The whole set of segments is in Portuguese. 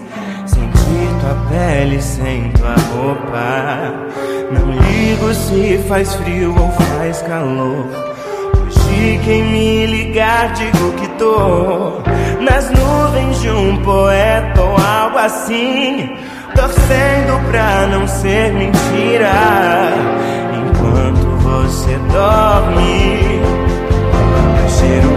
sentir tua pele sem tua roupa. Não ligo se faz frio ou faz calor. Hoje quem me ligar digo que tô nas nuvens de um poeta ou algo assim, torcendo pra não ser mentira. Enquanto você dorme, eu cheiro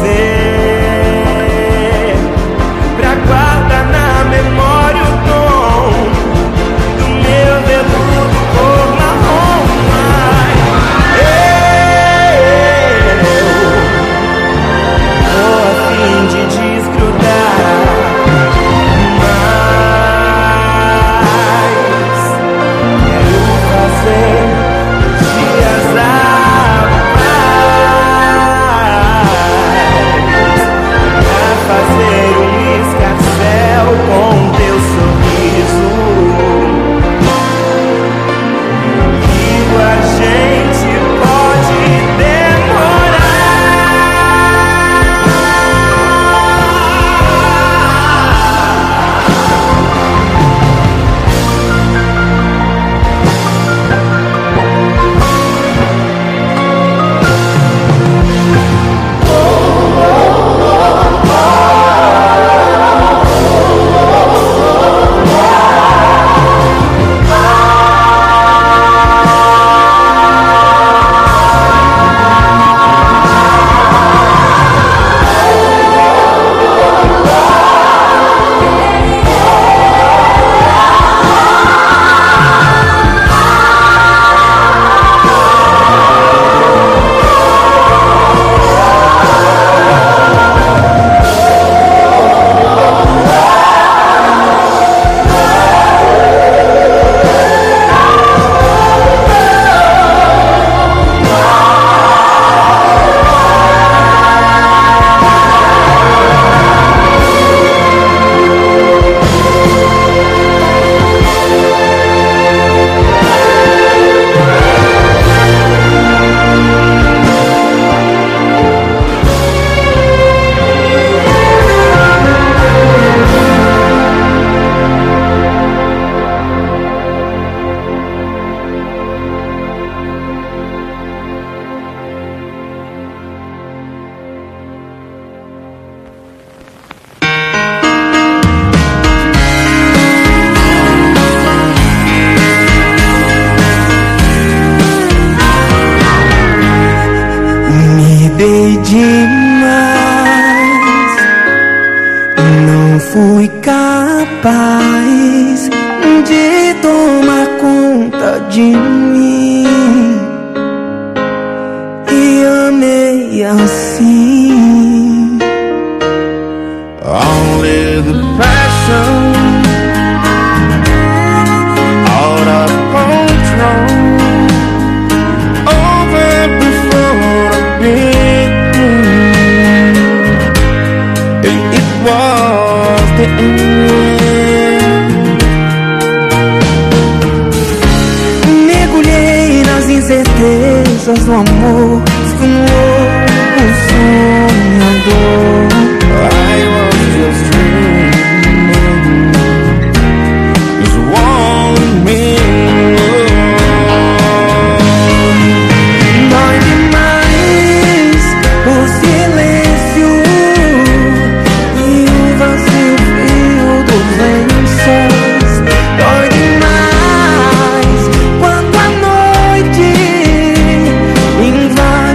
você pra guardar na memória o tom do meu veludo cor marrom. Eu tô a fim de desgrudar, mas quero fazer dias a mais, pra fazer um escarcéu com teu sorriso. E a gente pode dei demais, não fui capaz de tomar conta de mim e amei assim. Only the passion, out of control, over before a big moon, and it was the end. Mergulhei nas incertezas do amor, fui um louco sonhador. I was just dreaming, just one minute. Dói demais o silêncio e o vazio frio dos lençóis. Dói demais quando a noite invade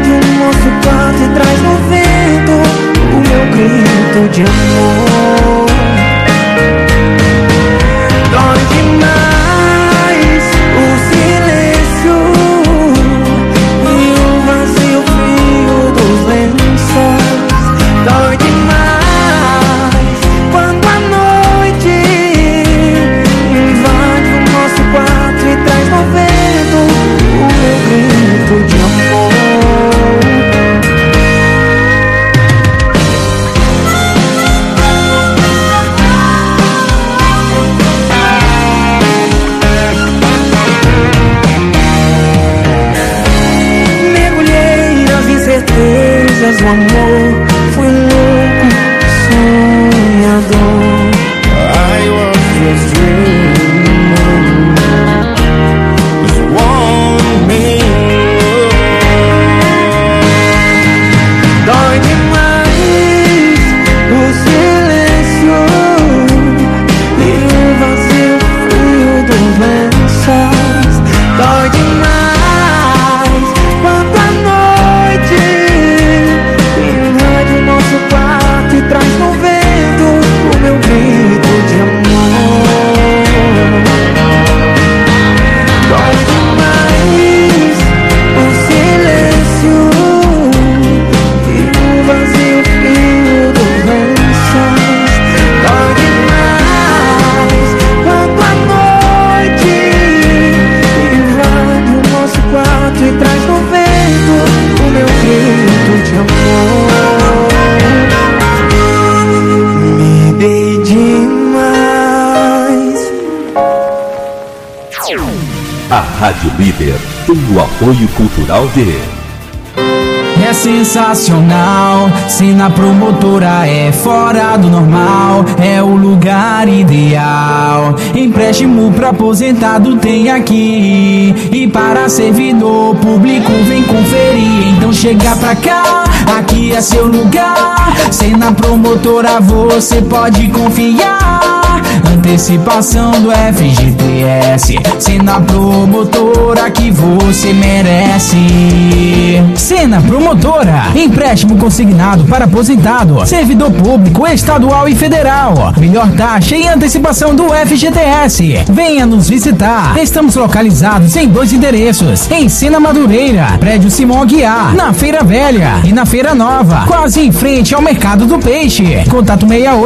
A Rádio Líder tem o apoio cultural de... É sensacional, Cena Promotora é fora do normal, é o lugar ideal. Empréstimo pra aposentado tem aqui, e para servidor público vem conferir. Então chega pra cá, aqui é seu lugar. Cena Promotora você pode confiar. Antecipação do FGTS, Cena Promotora que você merece. Cena Promotora, empréstimo consignado para aposentado, servidor público estadual e federal. Melhor taxa e antecipação do FGTS. Venha nos visitar. Estamos localizados em 2 endereços: em Sena Madureira, prédio Simão Aguiar, na Feira Velha, e na Feira Nova, quase em frente ao Mercado do Peixe. Contato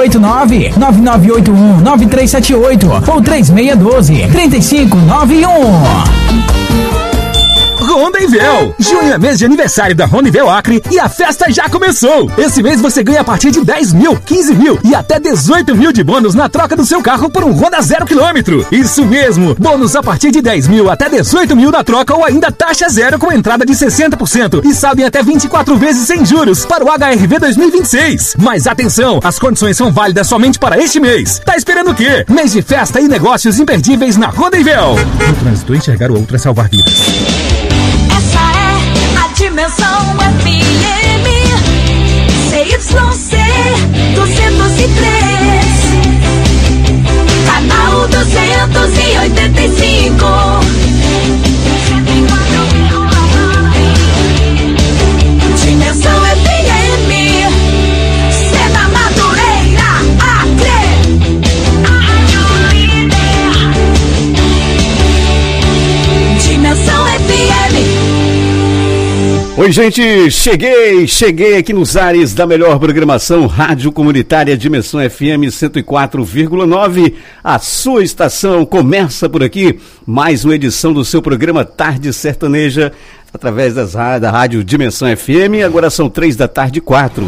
689-9981-9378 ou 3612-3591. Rondevel. Junho é mês de aniversário da Rondevel Acre e a festa já começou. Esse mês você ganha a partir de 10 mil, 15 mil e até 18 mil de bônus na troca do seu carro por um Honda 0 km. Isso mesmo, bônus a partir de 10 mil até 18 mil na troca ou ainda taxa zero com entrada de 60% e saldo em até 24 vezes sem juros para o HRV 2026. Mas atenção, as condições são válidas somente para este mês. Tá esperando o quê? Mês de festa e negócios imperdíveis na Rondevel. No trânsito, enxergar o outro é salvar vidas. Essa é a Dimensão FM CYC 203, canal 285. Dimensão FM, Sena Madureira, Acre. Dimensão FM. Oi, gente, cheguei aqui nos ares da melhor programação, Rádio Comunitária Dimensão FM 104,9. A sua estação começa por aqui, mais uma edição do seu programa Tarde Sertaneja, através da Rádio Dimensão FM. Agora são 3h04.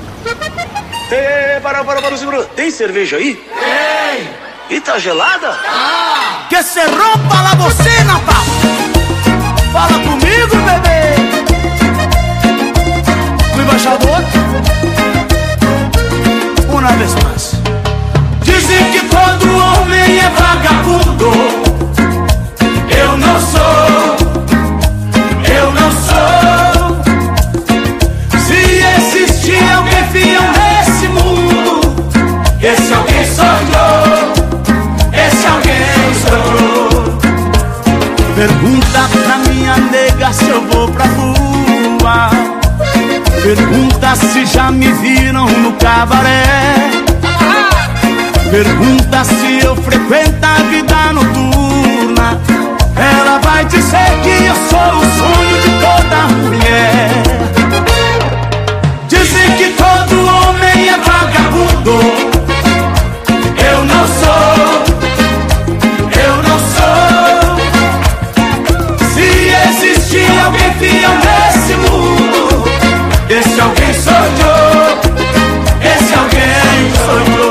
Para, segura. Tem cerveja aí? Tem! E tá gelada? Ah! Que se rompa la bocina, pá! Fala comigo, bebê! O embaixador, uma vez mais. Dizem que todo homem é vagabundo. Eu não sou. Se existir alguém fiel nesse mundo, esse alguém sou eu. Esse alguém sou eu. Pergunta pra minha nega se eu vou pra rua. Pergunta se já me viram no cabaré. Pergunta se eu frequento a vida noturna. Ela vai dizer que eu sou o sonho de toda mulher. Dizem que todo homem é vagabundo. Eu não sou. Se existir alguém fiel nesse mundo, esse alguém sou eu. Esse alguém sou eu.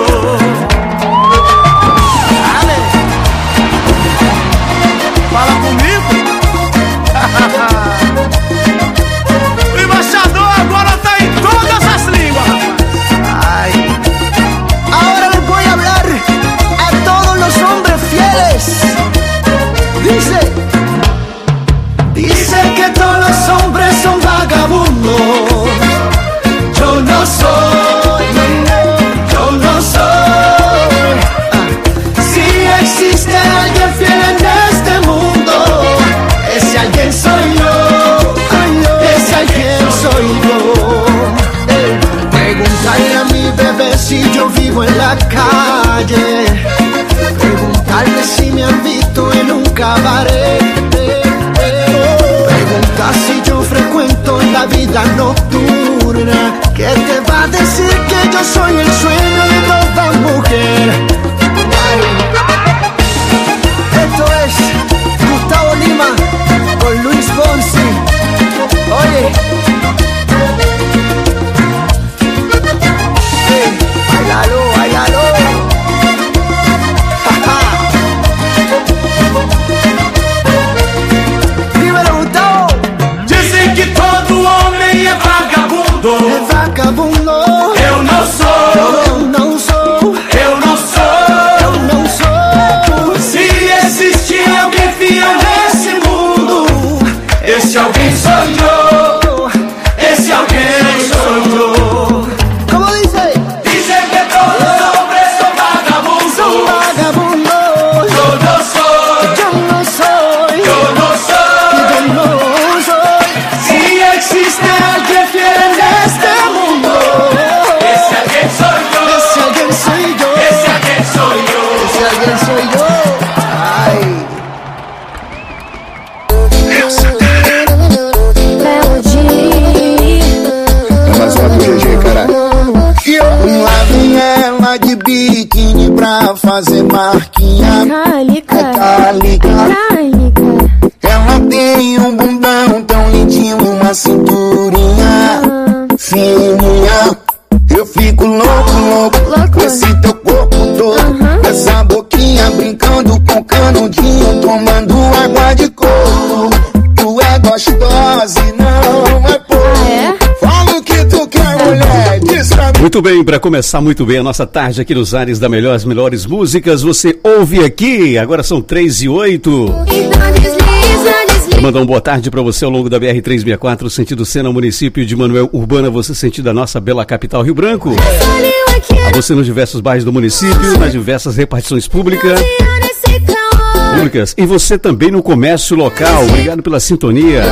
Ale, fala comigo. ese soy yo. Ay. É mais uma do GG, caralho. Lá vem ela de biquíni pra fazer marquinha. Calica. Ela tem um bundão tão lindinho, uma cinturinha fininha. Eu fico louco com esse teu corpo todo, essa boquinha brincando com canudinho, tomando água de coco. Tu é gostosa e não é pouco. Fala o que tu quer, mulher, diz pra mim. Muito bem, para começar muito bem a nossa tarde aqui nos ares da as melhores músicas, você ouve aqui, agora são 3h08. Vou mandar uma boa tarde para você ao longo da BR-364, sentido Sena, município de Manoel Urbana, você sentido a nossa bela capital Rio Branco. A você nos diversos bairros do município, nas diversas repartições públicas. E você também no comércio local, obrigado pela sintonia.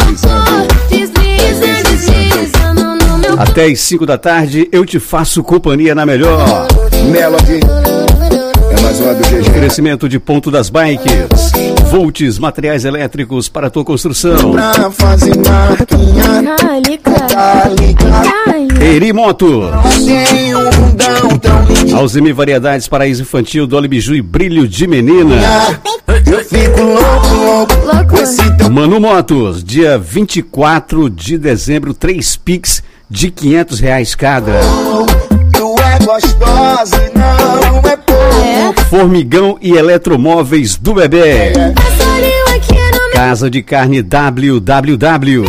Até às 5 da tarde eu te faço companhia na melhor. Melody. É mais uma do GG. Crescimento de ponto das bikes. Volts, materiais elétricos para a tua construção. Pra fazer marquinha. Erimoto. Tem um bundão tão lindinho. Alzheimer Variedades, Paraíso Infantil, Dolly Biju e Brilho de Menina. Eu fico louco com esse teu. Manu Motos, dia 24 de dezembro, 3 Pix de R$500 cada. Tu é gostosa e não é pouco. Formigão e Eletromóveis do Bebê. Casa de Carne WWW.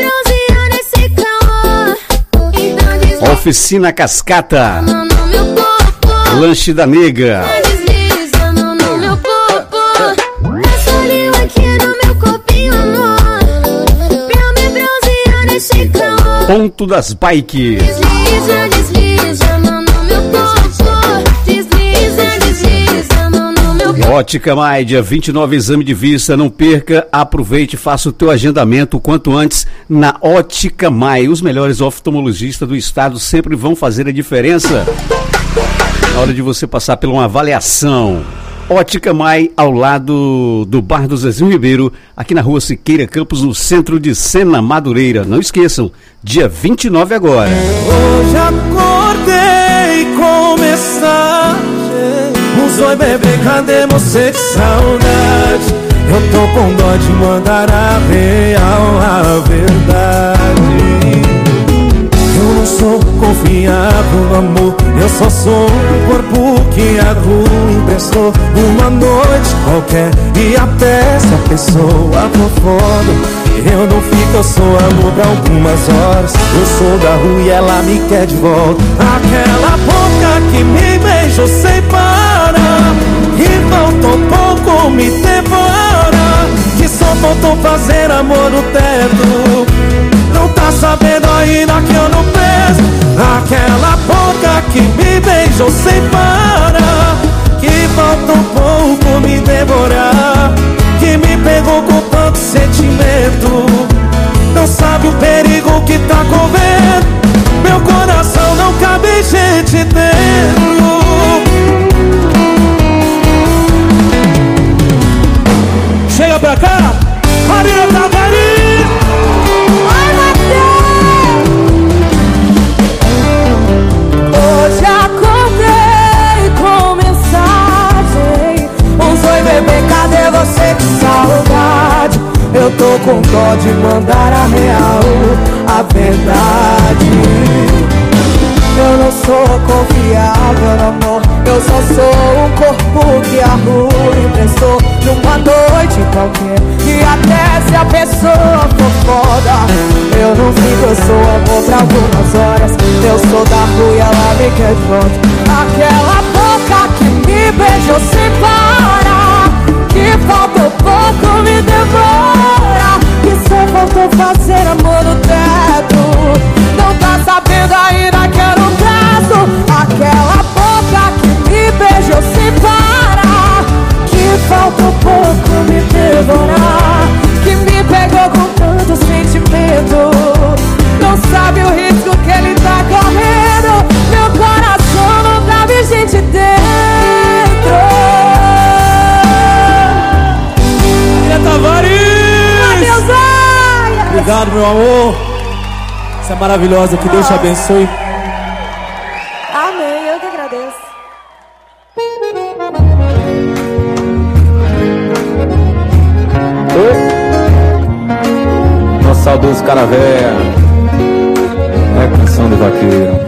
Oficina Cascata. Lanche da Nega. Ponto das Bikes. Ótica Mai, dia 29, exame de vista, não perca, aproveite e faça o teu agendamento o quanto antes na Ótica Mai. Os melhores oftalmologistas do estado sempre vão fazer a diferença na hora de você passar por uma avaliação. Ótica Mai, ao lado do Bar do Zezinho Ribeiro, aqui na rua Siqueira Campos, no centro de Sena, Madureira. Não esqueçam, dia 29 agora. Hoje acordei com mensagem. Oi bebê, cadê você? Que saudade. Eu tô com dó de mandar a real, a verdade. Eu não sou confiável no amor, eu só sou um corpo que a rua emprestou. Uma noite qualquer e até se a pessoa for foda, eu não fico, eu sou amor pra algumas horas. Eu sou da rua e ela me quer de volta. Aquela boca que me beijou sem parar, que faltou pouco me devora, que só faltou fazer amor no teto. Não tá sabendo ainda que eu não preso. Aquela boca que me beijou sem parar, que faltou pouco me devorar, que me pegou com tanto sentimento. Não sabe o perigo que tá correndo. Meu coração não cabe gente dentro. Chega pra cá, Marina Tavares. Hoje acordei com mensagem. Oi bebê, cadê você? Que saudade. Eu tô com dó de mandar a real, a verdade. Eu não sou confiável no amor, eu só sou um corpo que a rua emprestou. Numa noite qualquer e até se a pessoa for foda, eu não fico, eu sou amor pra algumas horas. Eu sou da rua e ela me quer de volta. Aquela boca que me beijou sem parar, que faltou pouco me devora, que só faltou fazer amor no teto. Não tá sabendo ainda que eu não peço. Aquela boca que me beijou sem parar, que faltou pouco me devorar, que me pegou com tanto sentimento. Não sabe o risco que ele tá correndo. Meu coração não cabe gente dentro. Obrigado, meu amor. Você é maravilhosa, que Deus te abençoe. Amém, eu que agradeço. Oi? Nosso saudoso cara véia. É canção do vaqueiro.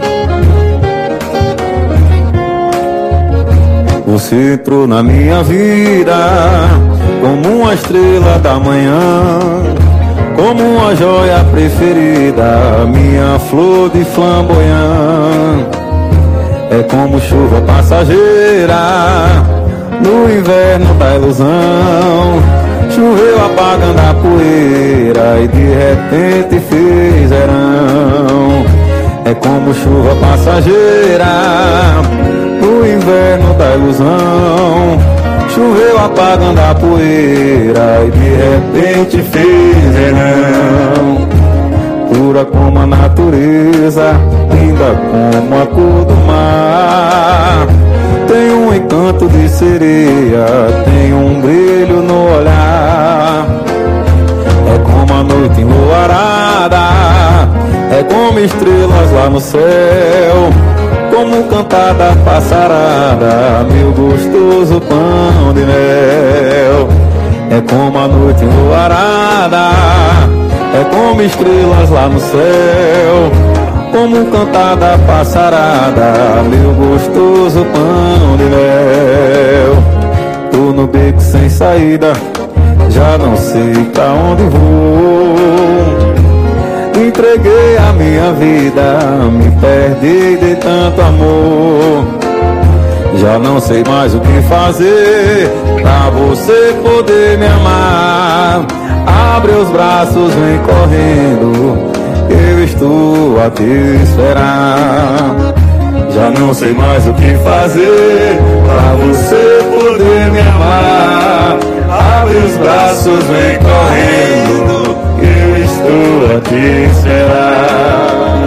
Você entrou na minha vida como uma estrela da manhã, como uma joia preferida, minha flor de flamboyant. É como chuva passageira no inverno da ilusão. Choveu apagando a poeira e de repente fez verão. É como chuva passageira no inverno da ilusão. Choveu apagando a poeira e de repente fez verão. Pura como a natureza, linda como a cor do mar. Tem um encanto de sereia, tem um brilho no olhar. É como a noite enluarada, é como estrelas lá no céu, como cantar da passarada, meu gostoso pão de mel. É como a noite enluarada, é como estrelas lá no céu, como cantar da passarada, meu gostoso pão de mel. Tô no beco sem saída, já não sei pra onde vou. Entreguei a minha vida, me perdi de tanto amor. Já não sei mais o que fazer pra você poder me amar. Abre os braços, vem correndo, eu estou a te esperar. Já não sei mais o que fazer pra você poder me amar. Abre os braços, vem correndo, eu estou a te esperar.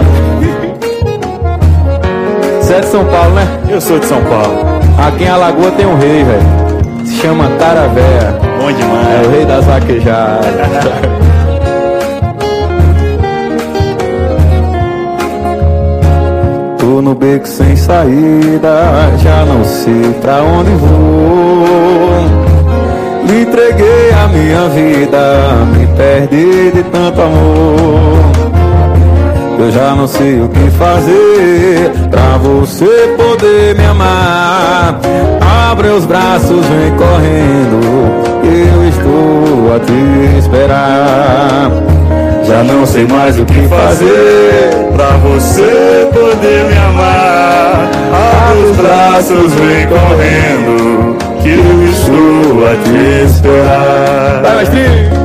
Você é de São Paulo, né? Eu sou de São Paulo. Aqui em Alagoas tem um rei, velho. Se chama Cara Véia. Bom demais. É o rei das vaquejadas. Tô no beco sem saída, já não sei pra onde vou. Me entreguei a minha vida, me perdi de tanto amor. Eu já não sei o que fazer pra você poder me amar. Abre os braços, vem correndo, eu estou a te esperar. Já não sei mais o que fazer pra você poder me amar. Abre os braços, vem correndo, que eu estou a te esperar. Vai, Mestrinho!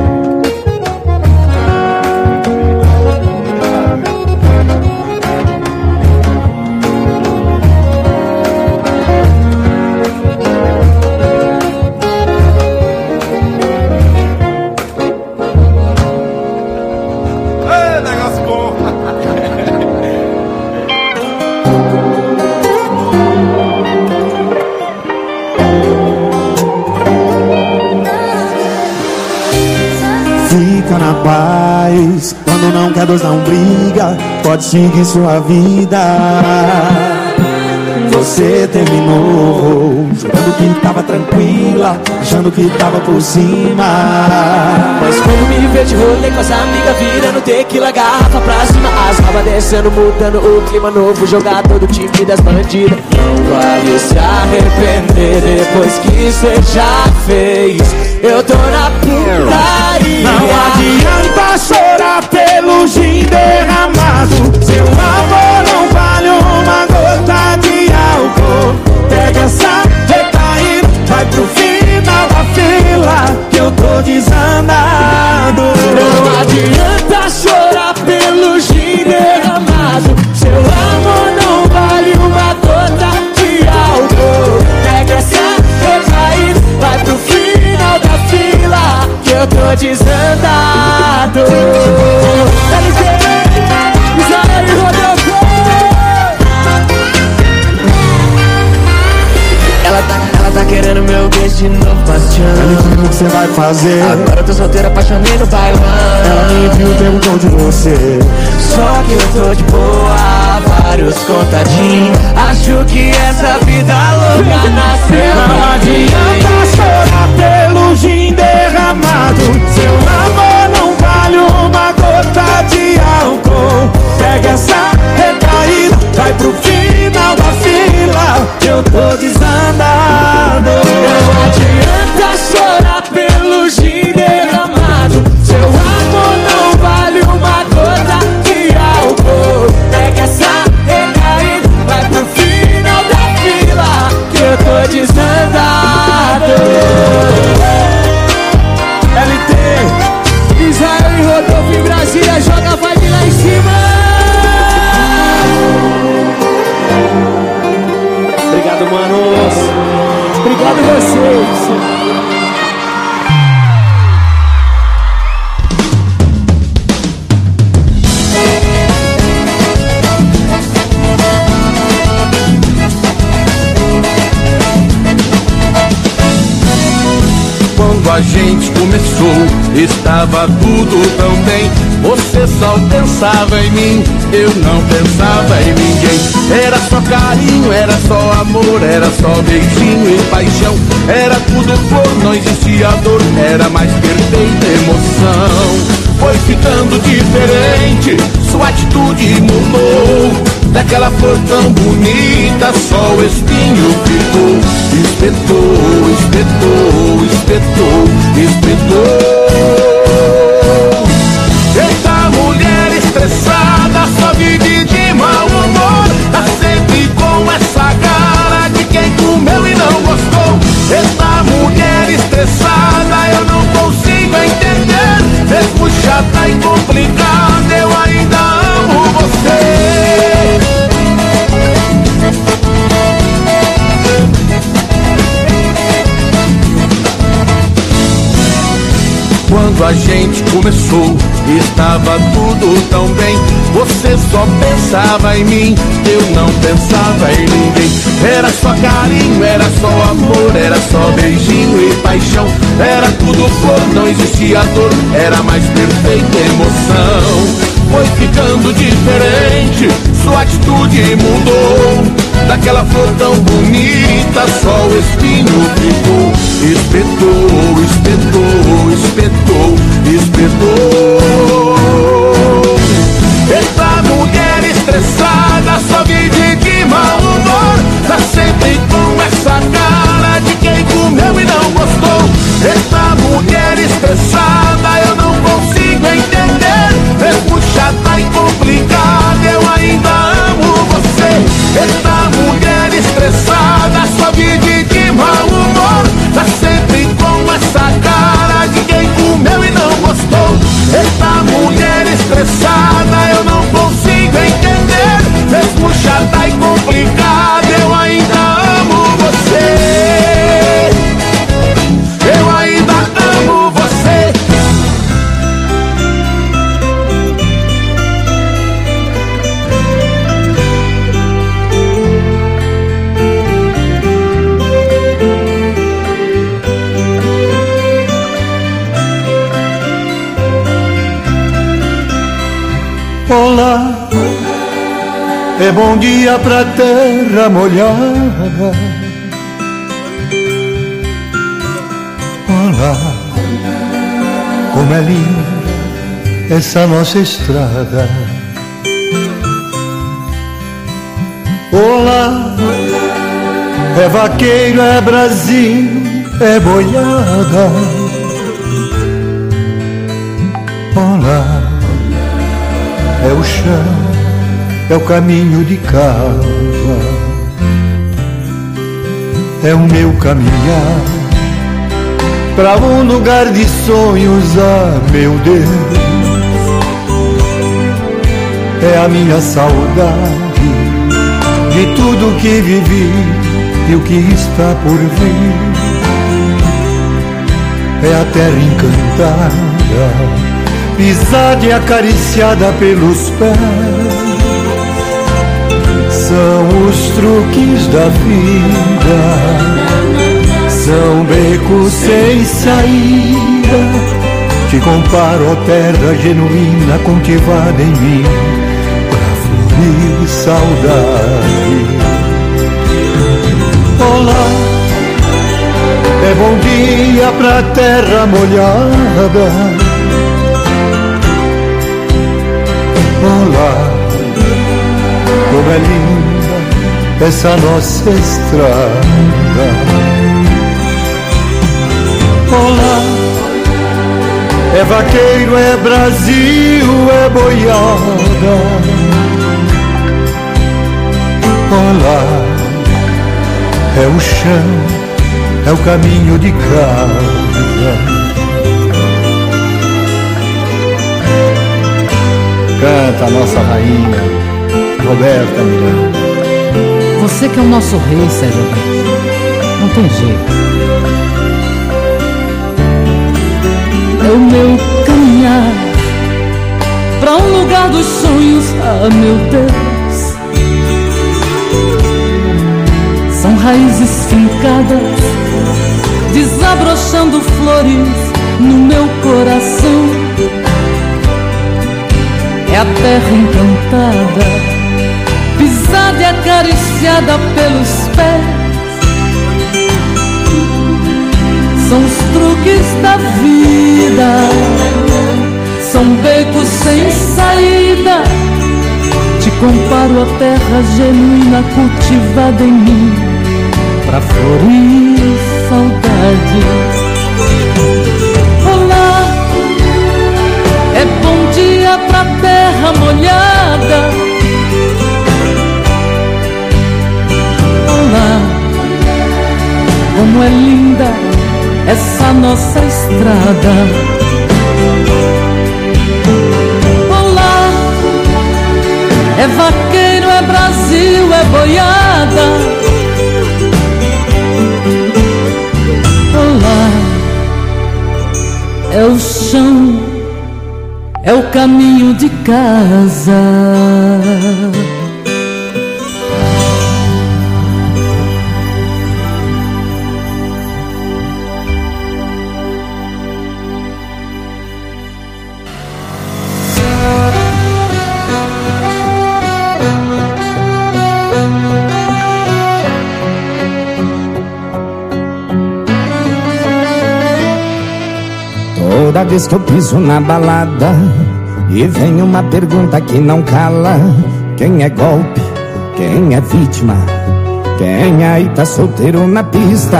Fica na paz, quando não quer Deus não briga, pode seguir sua vida. Você terminou, jurando que tava tranquila, achando que tava por cima. Mas quando me vê de rolê com as amigas, virando tequila, garrafa pra cima, as rabas descendo, mudando o clima novo, jogar todo o time das bandidas. Não vale se arrepender depois que cê já fez. Eu tô na putaria. Não adianta chorar pelo gin derramado, seu amor não vale uma gota de álcool. Pega essa recaída, vai pro final da fila, que eu tô desandado. Não adianta chorar pelo gin derramado, seu amor não vale uma gota de álcool. Pega essa recaída, vai pro final da fila, que eu tô desandado. Ela tá querendo meu beijo, fiz de novo bastião. Ela enviou o que você vai fazer. Agora eu tô solteira, apaixonei no bailão. Ela me enviou, perguntou de você. Só que eu tô de boa, vários contadinhos. Acho que essa vida louca nasceu. Não adianta chorar pelo gin derramado. Seu amor não vale uma gota de álcool. Pega essa recaída, vai pro final da fila, que eu tô desandado. Não adianta chorar pelo gin derramado. Seu amor não vale uma gota de álcool. Pega essa recaída, vai pro final da fila, que eu tô desandado. LT, Israel e Rodolfo em Brasília, joga a vibe lá em cima. obrigado, manos. Obrigado vocês. Quando a gente começou, estava tudo tão bem. Você só pensava em mim, eu não pensava em ninguém. Era só carinho, era só amor, era só beijinho e paixão. Era tudo flor, não existia dor, era mais perfeita emoção. Foi ficando diferente, sua atitude mudou. Daquela flor tão bonita, só o espinho ficou. Espetou, espetou, espetou, espetou. Eita mulher estressada, só vive de mau humor. Tá sempre com essa cara de quem comeu e não gostou. Eita mulher estressada, eu não consigo entender. Mesmo chata e complicada, eu ainda amo você. Quando a gente começou, estava tudo tão bem. Você só pensava em mim, eu não pensava em ninguém. Era só carinho, era só amor, era só beijinho e paixão. Era tudo flor, não existia dor, era mais perfeita emoção. Foi ficando diferente, sua atitude mudou. Daquela flor tão bonita, só o espinho ficou. Espetou, espetou, espetou, espetou. Eita mulher estressada, só vive de mau humor. Tá sempre com essa cara de quem comeu e não gostou. Eita mulher estressada, eu não consigo entender. Mesmo chata e complicada, eu ainda amo você. Eita mulher estressada, só vive de mau humor. Tá sempre com essa cara de quem comeu e não gostou. Eita mulher estressada, eu não consigo entender. Mesmo chata e complicada, eu ainda amo você. Eu ainda amo você. Olá, é bom dia pra terra molhada. Olá, como é linda essa nossa estrada. Olá, é vaqueiro, é Brasil, é boiada. Olá, é o chão, é o caminho de casa, é o meu caminhar pra um lugar de sonhos, ah, meu Deus. É a minha saudade de tudo que vivi e o que está por vir. É a terra encantada, pisada e acariciada pelos pés. São os truques da vida, São becos sem saída, te comparo à terra genuína cultivada em mim, pra florir saudade. Olá, é bom dia pra terra molhada. Olá, como é linda essa nossa estrada. Olá, é vaqueiro, é Brasil, é boiada. Olá, é o chão, é o caminho de casa. Canta a nossa rainha, Roberta Miranda. Você que é o nosso rei, Sérgio Reis, não tem jeito. É o meu caminhar pra um lugar dos sonhos, ah meu Deus. São raízes fincadas, desabrochando flores no meu coração. É a terra encantada, pisada e acariciada pelos pés. São os truques da vida, são becos sem saída. Te comparo à terra genuína cultivada em mim, pra florir saudade. Olá, é bom dia pra terra molhada. Olá, como é linda essa nossa estrada. Olá, é vaqueiro, é Brasil, é boiada. Olá, é o chão, é o caminho de casa. Toda vez que eu piso na balada e vem uma pergunta que não cala: quem é golpe, quem é vítima, quem aí tá solteiro na pista?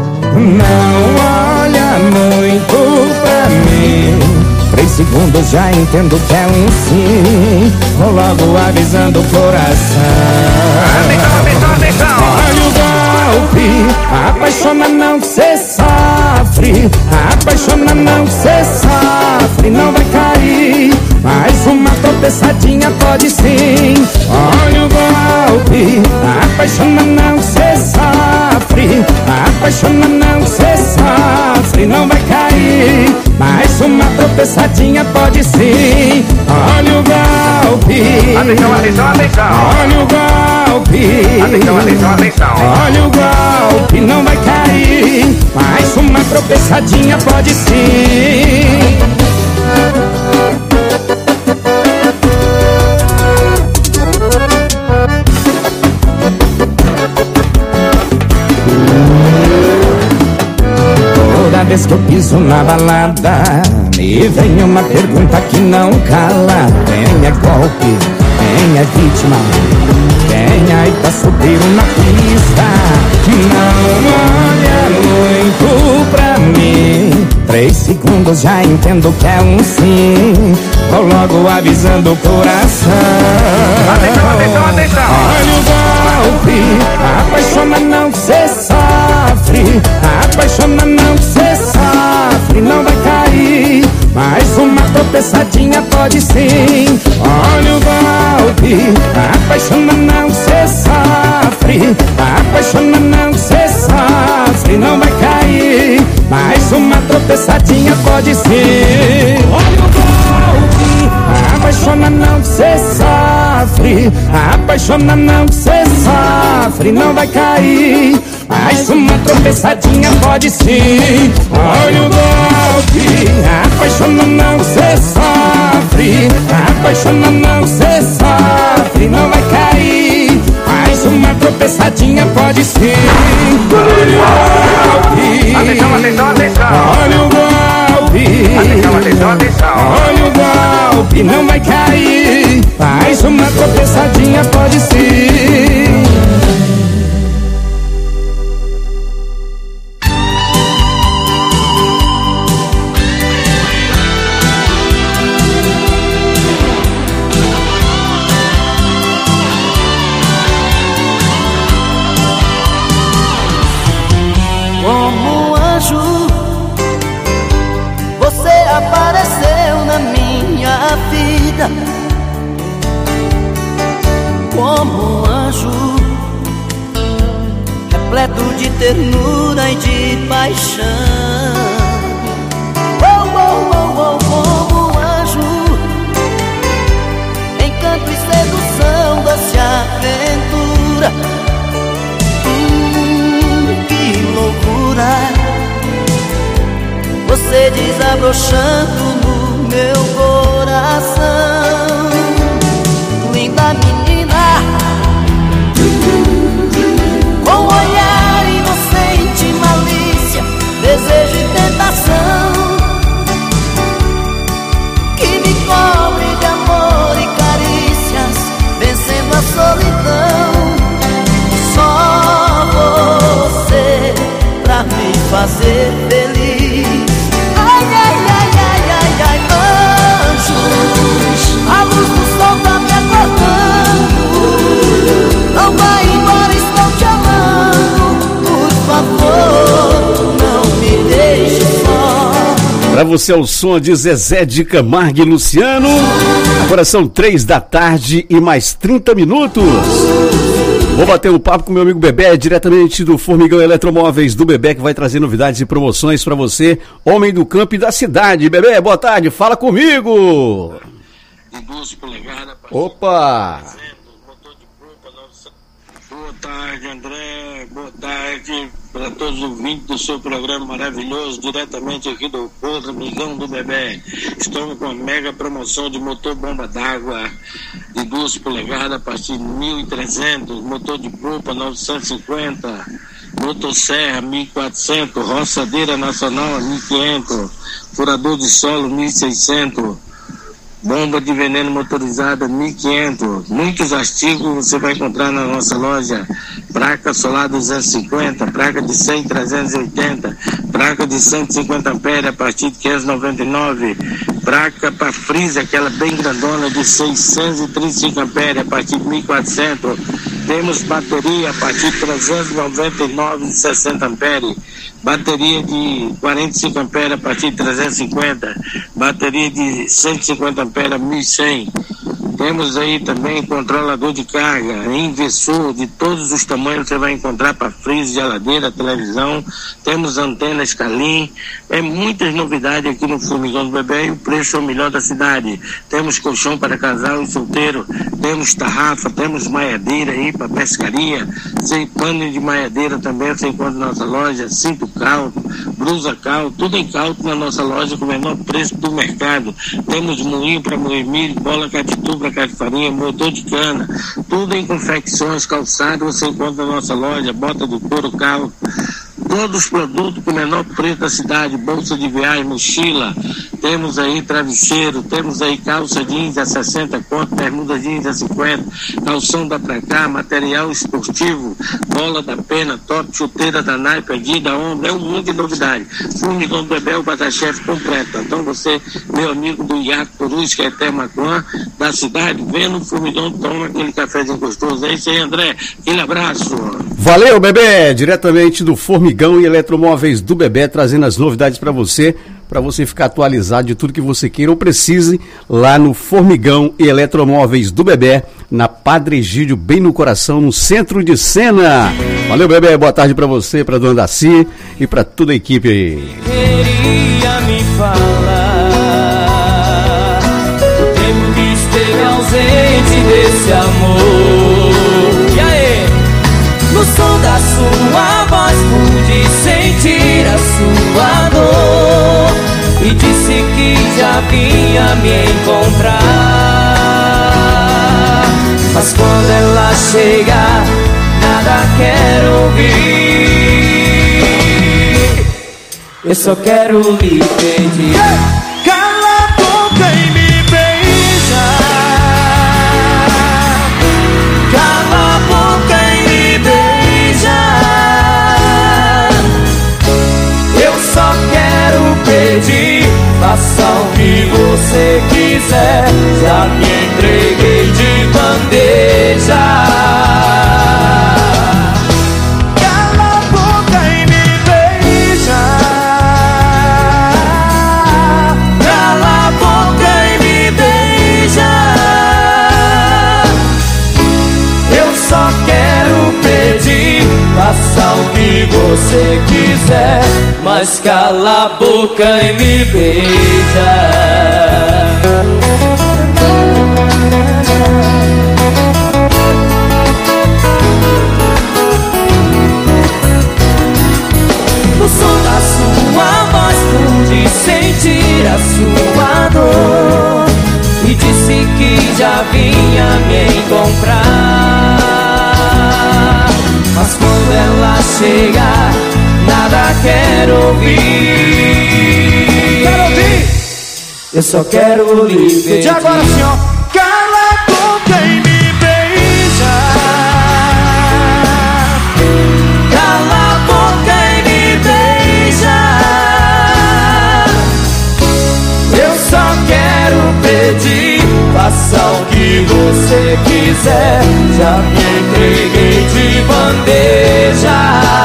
Não olha muito pra mim, 3 segundos já entendo que é um sim. Vou logo avisando o coração. Olha o golpe, apaixona não que cê sofre. Apaixona não que cê sofre, não vai cair. Mais uma tropeçadinha pode sim. Olha o golpe, apaixona não que cê sofre. Apaixona não que cê sofre, não vai cair. Mais uma tropeçadinha pode sim. Olha o golpe. Atenção, atenção, atenção. Olha o golpe. Atenção, atenção, atenção. Olha o golpe, não vai cair. Mais uma tropeçadinha pode sim. Toda vez que eu piso na balada me vem uma pergunta que não cala: quem é golpe, quem é vítima, quem aí tá solteiro na pista? Não olha muito pra mim, 3 segundos já entendo que é um sim. Vou logo avisando o coração. Atenção, atenção, atenção. Olha o golpe, apaixona não que cê sofre. Apaixona não que cê sofre, não vai cair. Mais uma tropeçadinha pode sim. Olha o golpe, apaixona não que cê sofre. Apaixona não que cê sofre, não vai cair. Mais uma tropeçadinha pode sim. Olha o golpe, apaixona não que cê sofre. Apaixona não que cê sofre, não vai cair. mas uma tropeçadinha pode sim. Olha o golpe, apaixona não, cê sofre. Apaixona não, cê sofre, não vai cair, mas uma tropeçadinha pode sim. Olha o golpe, Atenção, atenção, atenção. olha o golpe, Atenção, atenção, atenção. olha o golpe, não vai cair, mas uma tropeçadinha pode sim. Como anjo, você apareceu na minha vida. Como anjo, repleto de ternura e de paixão. Oh, oh, oh, oh, como anjo, encanto e sedução, doce aventura. Que loucura, você desabrochando no meu coração. Linda menina, com olhar inocente, malícia, desejo e tentação, que me cobre de amor e carícias, vencendo a solidão. Só você pra me fazer feliz. Ai, ai, ai, ai, ai, ai, anjos, a luz do sol tá me acordando. Não vai embora, estou te amando. Por favor, não me deixe só. Pra você é o som de Zezé de Camargo e Luciano. Agora são 3 da tarde e mais 30 minutos. Vou bater um papo com meu amigo Bebé, diretamente do Formigão Eletromóveis do Bebé, que vai trazer novidades e promoções para você, homem do campo e da cidade. Bebé, boa tarde, fala comigo. De 12 polegadas. Opa! Motor de polpa, boa tarde, André. Boa tarde para todos os ouvintes do seu programa maravilhoso, diretamente aqui do Formigão do Bebé. Estamos com a mega promoção de motor bomba d'água de 12 polegadas a partir de 1.300, motor de polpa 950, motosserra 1.400, roçadeira nacional 1.500, furador de solo 1.600, bomba de veneno motorizada 1.500. Muitos artigos você vai encontrar na nossa loja. Placa solar 250, placa de 100 380, placa de 150 amperes a partir de 599, placa para freezer, aquela bem grandona de 635 amperes a partir de 1.400. Temos bateria a partir de 399 de 60 amperes, bateria de 45 amperes a partir de 350, bateria de 150 amperes a 1.100. Temos aí também controlador de carga, inversor de todos os tamanhos, você vai encontrar para freezer, geladeira, televisão. Temos antenas Calim, muitas novidades aqui no Formigão do Bebé e o preço é o melhor da cidade. Temos colchão para casal e solteiro, temos tarrafa, temos maiadeira aí para pescaria, sem pano de maiadeira também você encontra na nossa loja, cinto caldo, blusa caldo, tudo em caldo na nossa loja com o menor preço do mercado. Temos moinho para moer milho, bola catitu para de farinha, motor de cana, tudo em confecções, calçado, você encontra na nossa loja, bota de couro, carro, todos os produtos com o menor preço da cidade, bolsa de viagem, mochila, temos aí travesseiro, temos aí calça jeans a 60 conto, bermuda jeans a 50, calção da pra cá, material esportivo, bola da pena, top, chuteira da Nike, da ombro, é um mundo de novidade. Formigão do Bebé, o bata-chefe completo. Então você, meu amigo do Iaco Coruja, que é Termacuã, da cidade, vem no Formigão, toma aquele cafezinho gostoso. É isso aí, André, aquele abraço. Valeu, Bebé, diretamente do Formigão e Eletromóveis do Bebé, trazendo as novidades para você ficar atualizado de tudo que você queira ou precise lá no Formigão e Eletromóveis do Bebé, na Padre Egídio, bem no coração, no centro de Sena. Valeu, Bebé, boa tarde para você, para dona Daci e para toda a equipe aí. Queria me falar, o tempo que esteve ausente desse amor. E aí, no som da sua voz já vinha me encontrar. Mas quando ela chega, nada quero ouvir. Eu só quero lhe pedir, cala a boca e me beija. Cala a boca e me beija. Eu só quero pedir, faça o que você quiser. Já me entreguei de bandeja. Cala a boca e me beija. Cala a boca e me beija. Eu só quero pedir, faça o que você quiser, mas cala a boca e me beija. O som da sua voz pude sentir a sua dor e disse que já vinha me encontrar. Mas quando ela chega, nada quero ouvir. Quero ouvir. Eu só quero lhe pedir. De agora assim, ó. Cala a boca e me beija. Cala a boca e me beija. Eu só quero pedir, faça o que você quiser. Já me entreguei de bandeja.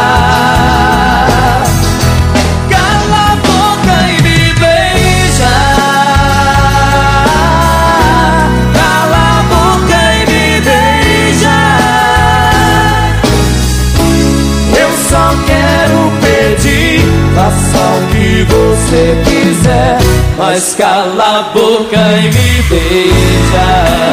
Cala a boca e me beija. Cala a boca e me beija. Eu só quero pedir, faça o que você quiser, mas cala a boca e me beija.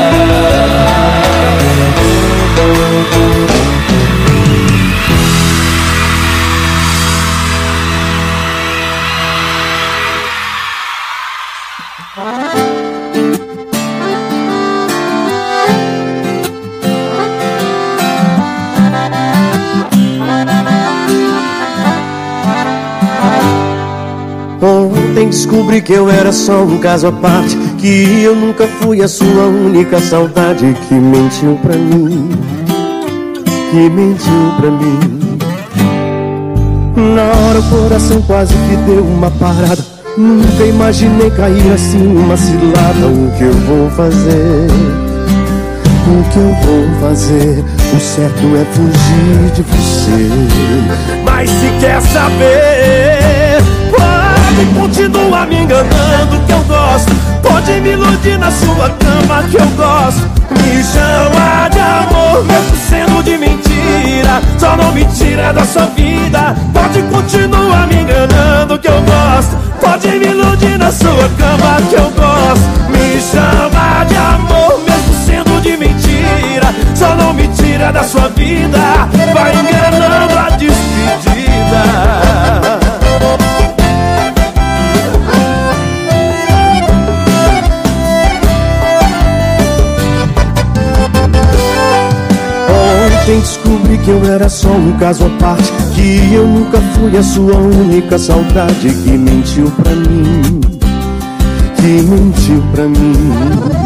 Ontem descobri que eu era só um caso à parte, que eu nunca fui a sua única saudade, que mentiu pra mim, que mentiu pra mim. Na hora o coração quase que deu uma parada. Nunca imaginei cair assim numa cilada. O que eu vou fazer? O que eu vou fazer? O certo é fugir de você. Mas se quer saber, pode continuar me enganando que eu gosto. Pode me iludir na sua cama que eu gosto. Me chama de amor mesmo sendo de mentira. Só não me tira da sua vida. Pode continuar me enganando que eu gosto. Pode me iludir na sua cama que eu gosto. Me chama de amor mesmo sendo de mentira. Só não me tira da sua vida. Vai enganando a despedida. Ontem descobri que eu era só um caso à parte, que eu nunca fui a sua única saudade, que mentiu pra mim, que mentiu pra mim.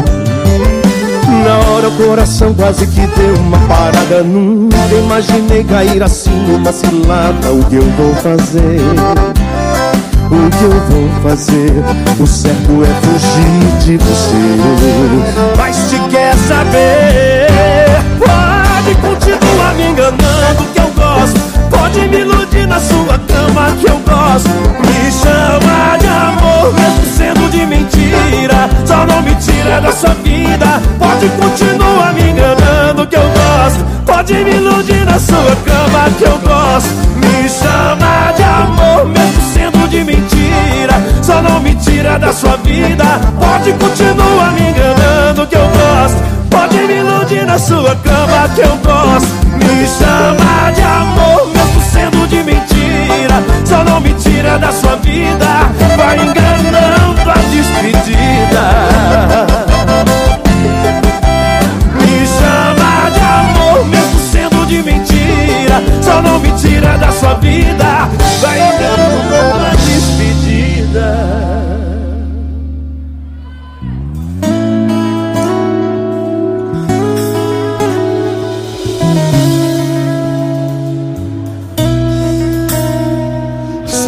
Na hora o coração quase que deu uma parada. Nunca imaginei cair assim numa cilada. O que eu vou fazer? O que eu vou fazer? O certo é fugir de você. Mas se quer saber, pode continuar me enganando que eu gosto. Pode me iludir na sua cama que eu gosto. Me chama de amor mesmo sendo de mentira. Só não me tira da sua vida. Pode continuar me enganando que eu gosto. Pode me iludir na sua cama que eu gosto. Me chama de amor mesmo sendo de mentira. Só não me tira da sua vida. Pode continuar me enganando que eu gosto. Pode me iludir na sua cama que eu gosto. Me chama de amor mesmo sendo de mentira. Só não me tira da sua vida. Vai enganando a despedida.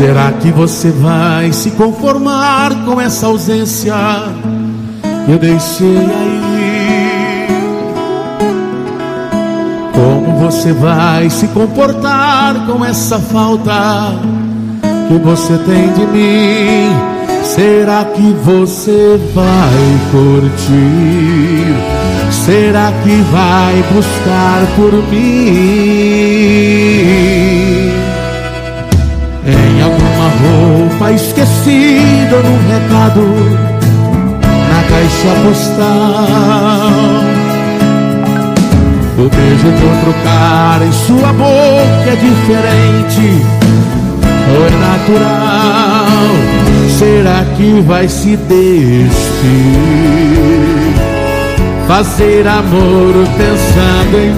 Será que você vai se conformar com essa ausência que eu deixei aí? Como você vai se comportar com essa falta que você tem de mim? Será que você vai curtir? Será que vai buscar por mim? Em alguma roupa esquecida num recado na caixa postal, o beijo de outro cara em sua boca é diferente ou é natural? Será que vai se despir, fazer amor pensando em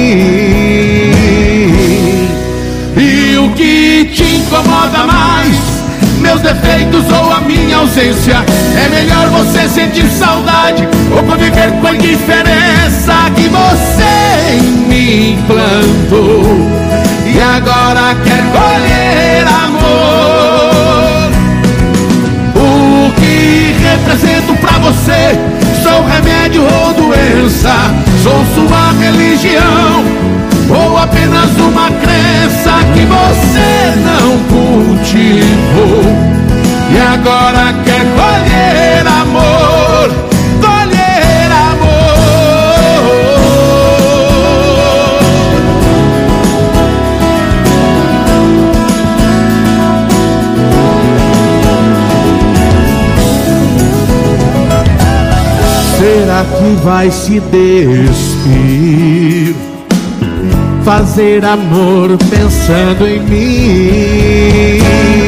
mim? E o que te incomoda mais, meus defeitos ou a minha ausência? É melhor você sentir saudade ou conviver com a indiferença que você em mim plantou e agora quer colher amor. O que represento pra você? Sou remédio ou doença? Sou sua religião ou apenas uma crença que você não cultivou e agora quer colher amor, colher amor? Será que vai se despir, fazer amor pensando em mim?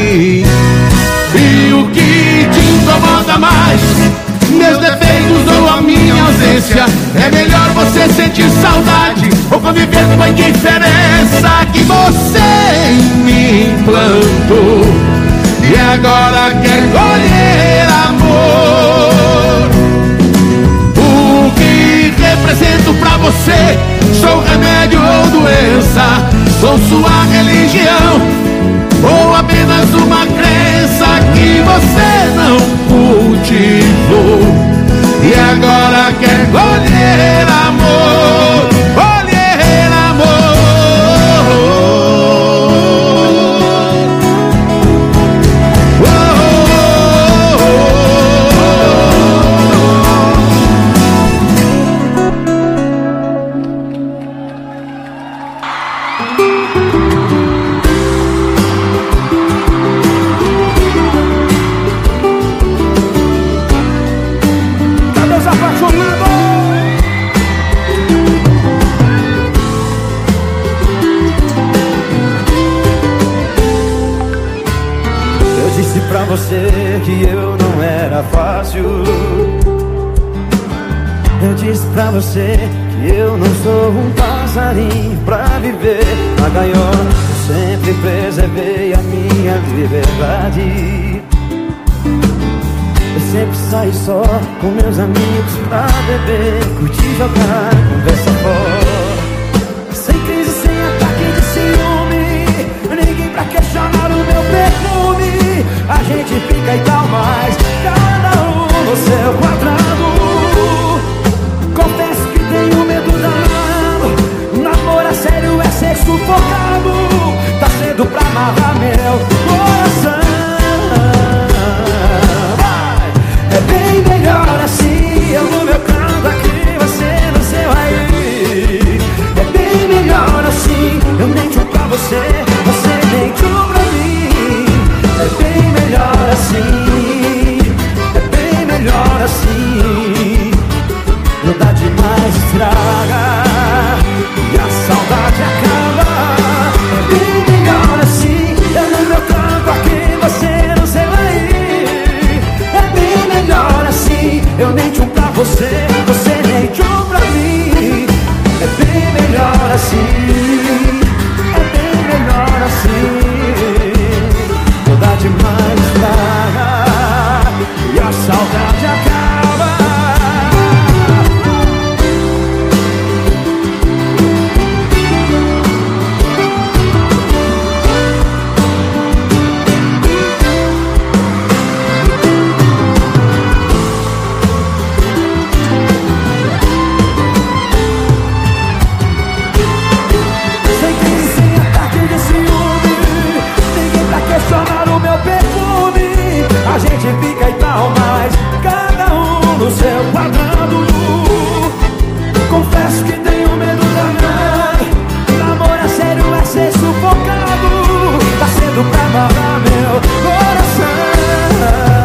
E o que te incomoda mais, meus defeitos ou a minha ausência? É melhor você sentir saudade ou conviver com a indiferença que você em mim plantou e agora quer colher amor. O que represento pra você? Sou remédio ou doença? Sou sua religião ou apenas uma crença que você não cultivou e agora quer colher amor, colher amor? Você que eu não era fácil. Eu disse pra você que eu não sou um passarinho pra viver na gaiola. Eu sempre preservei a minha liberdade. Eu sempre saí só com meus amigos pra beber, curtir, jogar, conversa fora, sem crise, sem ataque de ciúme, ninguém pra questionar o meu perfume. A gente fica e tal, mas cada um no seu quadrado. Confesso que tenho medo danado, namoro a sério é ser sufocado. Tá cedo pra amarrar meu coração. Vai. É bem melhor assim, eu no meu canto aqui, você no seu aí. É bem melhor assim, eu mento pra você, você mente pra mim. É bem melhor assim, é bem melhor assim. Mudar demais estraga e a saudade acaba. É bem melhor assim, eu no meu canto aqui, você no seu aí. É bem melhor assim, eu mente pra você, você mente pra mim. É bem melhor assim, é bem melhor assim. Mudar demais estraga e a saudade acaba. a gente fica e tal, mas cada um no seu quadrado. Confesso que tenho medo danado. Namoro é sério, é ser sufocado. Tá cedo pra amarrar meu coração.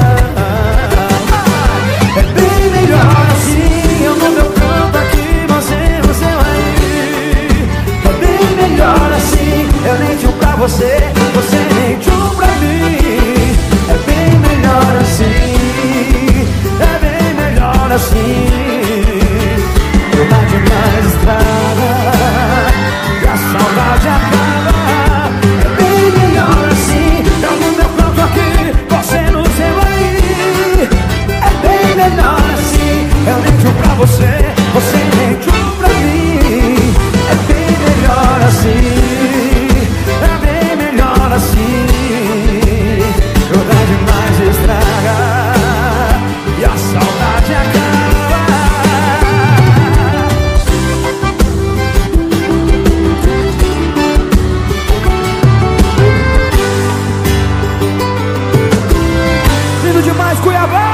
É bem melhor assim, eu no meu canto aqui, você no seu aí. É bem melhor assim, eu nem tchum pra você, você nem tchum pra mim. É bem melhor assim, é bem melhor assim. Verdade mais estrada e a saudade acaba. É bem melhor assim, eu no meu canto aqui, você no seu aí. É bem melhor assim, eu nem tchum pra você, você nem tchum pra mim. É bem melhor assim, é bem melhor assim. Verdade mais estraga e a saudade acaba. Demais, Cuiabá!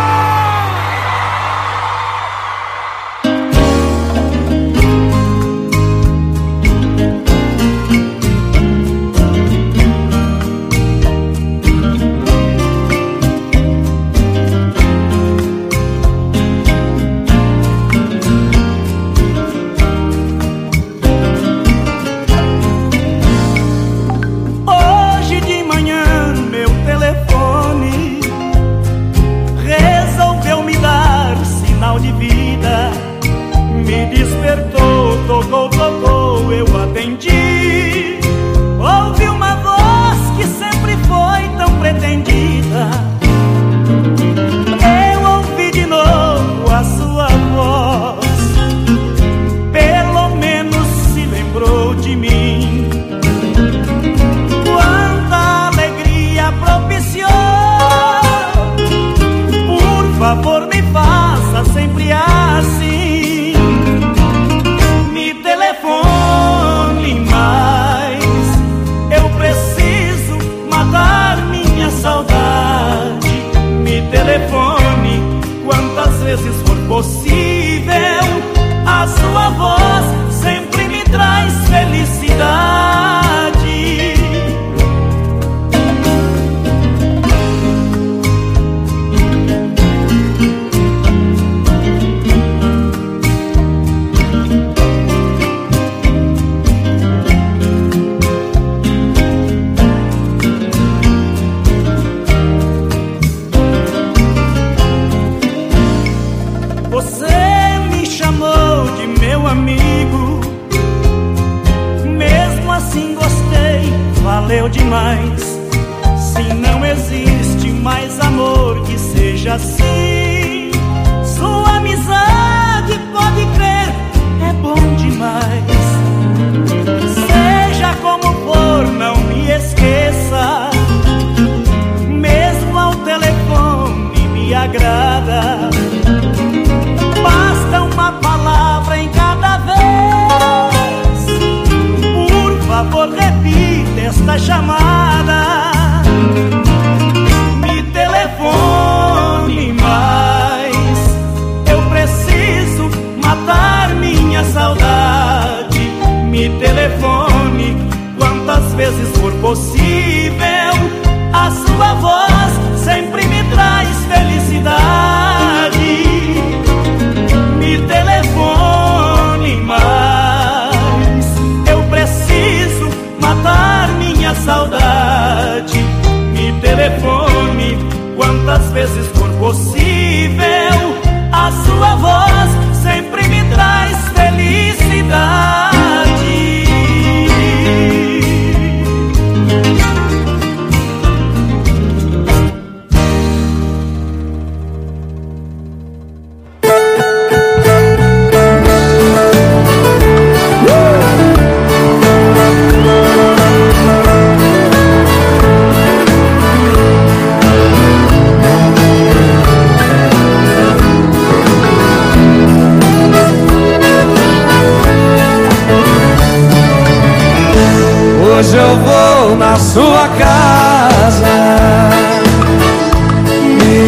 Hoje de manhã meu telefone resolveu me dar sinal de vida. Me despertou, tocou, eu atendi. Ouvi uma voz que sempre foi tão pretendida. Eu ouvi de novo a sua voz. Pelo menos se lembrou de mim. Quanta alegria propiciou. Por favor, me faça sempre assim. Me telefone mais. Eu preciso matar minha saudade. Me telefone quantas vezes for possível. A sua voz sempre me traz felicidade. Você me chamou de meu amigo, mesmo assim gostei, valeu demais. Se não existe mais amor que seja assim, sua amizade, pode crer, é bom demais. Seja como for, não me esqueça, mesmo ao telefone me agrada. Basta uma palavra em cada vez. Por favor, repita esta chamada. Me telefone mais. Eu preciso matar minha saudade. Me telefone quantas vezes for possível. A sua voz sempre me traz felicidade. Me telefone mais. Eu preciso matar minha saudade. Me telefone quantas vezes for possível. A sua voz sempre me traz felicidade. Hoje eu vou na sua casa, me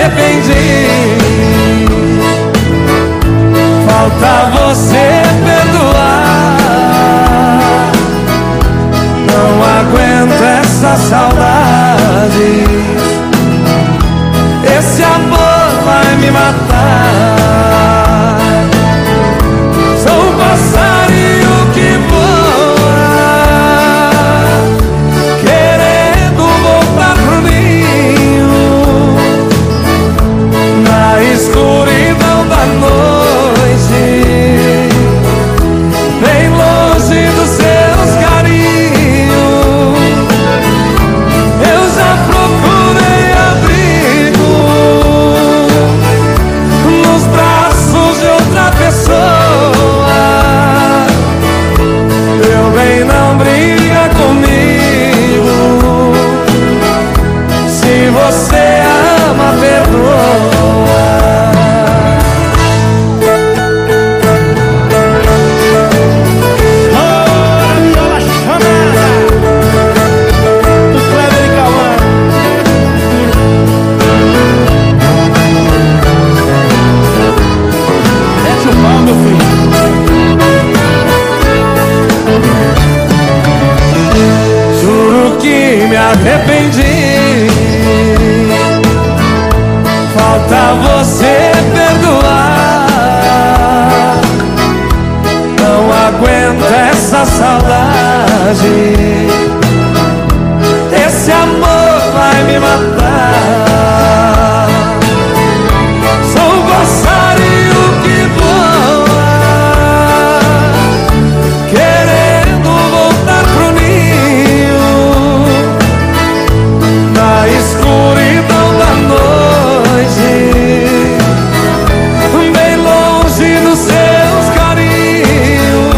arrependi. Falta você perdoar. Não aguento essa saudade. Esse amor vai me matar. Sou um passarinho que voa, querendo voltar pro ninho, na escuridão da noite, bem longe dos seus carinhos. Eu já procurei abrigo nos braços de outra pessoa. Meu bem, não briga comigo. Se você ama, perdoa. Juro que me arrependi. Falta você perdoar. Não aguento essa saudade. Esse amor vai me matar. Sou um passarinho que voa, querendo voltar pro ninho, na escuridão da noite, bem longe dos seus carinhos.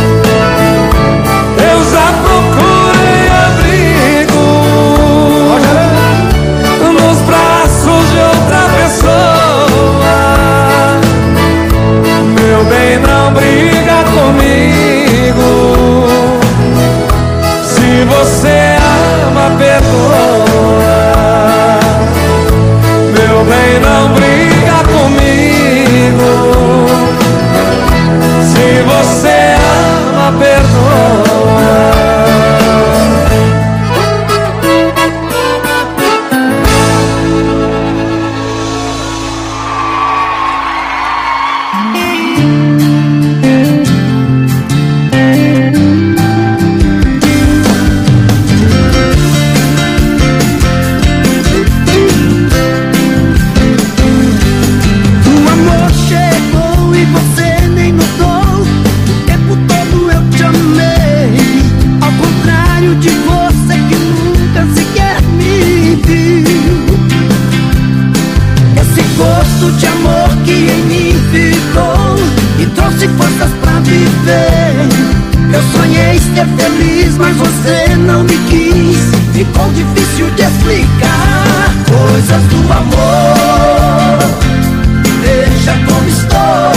Eu já procurei abrigo nos braços de outra pessoa. Meu bem, não briga comigo. Se você ama, perdoa. Meu bem, não briga comigo. Se você ama, perdoa. O amor chegou e você nem notou. O tempo todo eu te amei, ao contrário de você que nunca sequer me viu. Esse gosto de amor que em mim ficou e trouxe forças pra viver. Eu sonhei ser feliz, mas você não me quis. Ficou difícil de explicar coisas do amor. Veja como estou,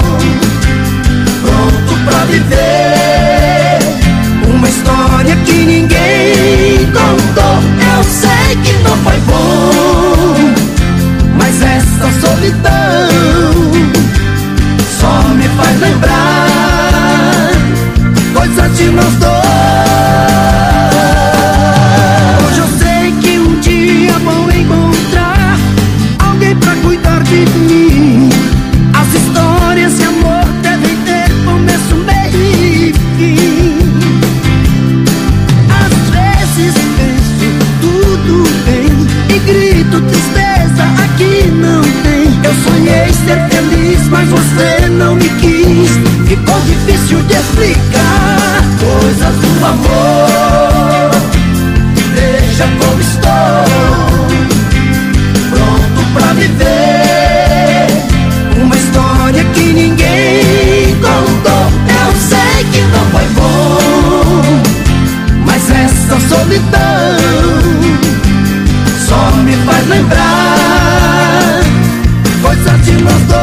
pronto pra viver uma história que ninguém contou. Eu sei que não foi bom, mas essa solidão só me faz lembrar coisas de nós dois. Hoje eu sei que um dia vou encontrar alguém pra cuidar de mim. As histórias de amor devem ter começo, meio e fim. Às vezes penso tudo bem e grito tristeza, aqui não tem. Eu sonhei ser feliz, mas você não me quis. Ficou difícil de explicar coisas do amor. Veja como estou, pronto pra viver uma história que ninguém contou. Eu sei que não foi bom, mas essa solidão só me faz lembrar coisas de nós dois.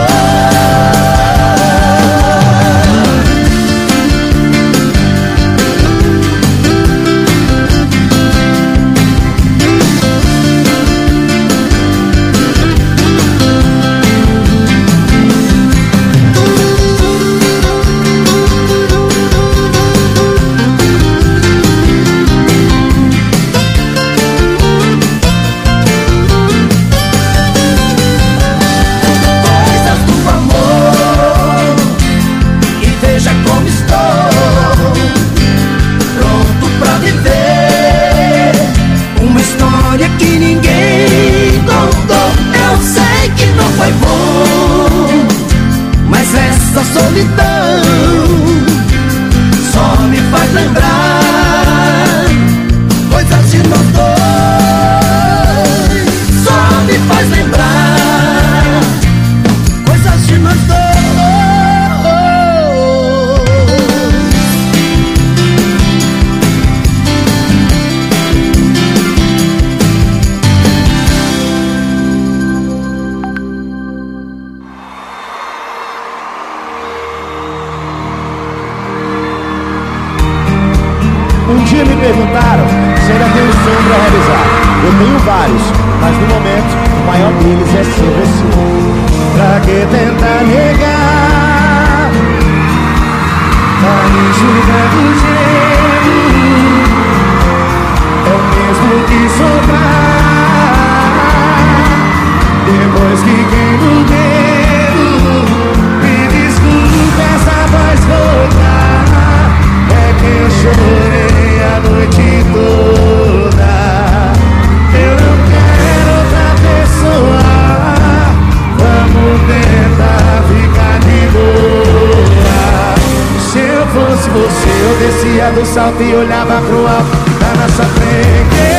Eu tenho vários, mas no momento o maior deles é ser você. Pra que tentar negar? Tá me julgando gelo. É o mesmo que sobrar. Depois fiquei no dedo. Me desculpe essa voz rouca. É que eu chorei a noite toda. Eu não quero outra pessoa. Vamos tentar ficar de boa. Se eu fosse você, eu descia do salto e olhava pro alto da nossa frente.